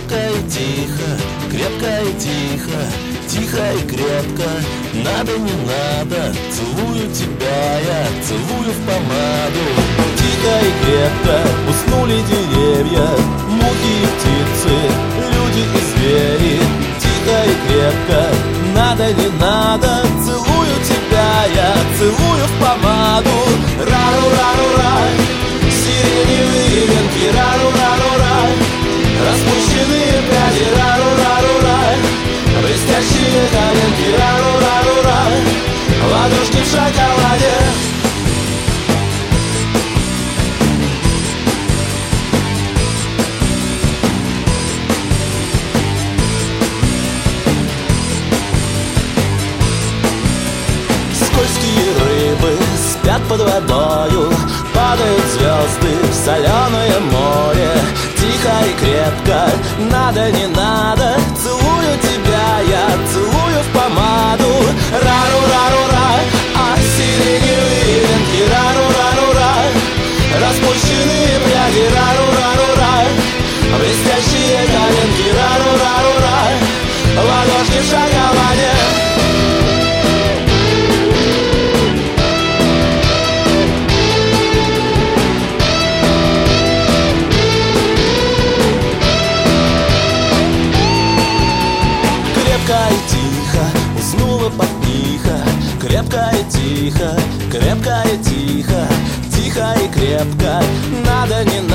крепко и тихо, крепко и тихо, тихо и крепко. Надо, не надо, целую тебя я, целую в помаду. Тихо и крепко уснули деревья, мухи и птицы, люди и звери. Тихо и крепко, надо, не надо, целую тебя я, целую в помаду. Рару-рару-рай, сиреневые венки, рару-рару-рай, распущенные пряди, рару-рару-рай, блестящие коленки, рару-рару-рай, ладошки в шоколаде. Скользкие рыбы спят под водою, падают звезды в соленое море. Тихо и крепко, надо, не надо, целую тебя я, целую в помаду. Рару-рару-рай, а сиреневые венки, рару-рару-рай, распущенные пряди, рару-рару-рай, блестящие коленки, рару-рару-рай, ладошки в шоколаде. Крепко и тихо, уснула портниха, крепко и тихо, крепко и тихо, тихо и крепко, надо, не надо.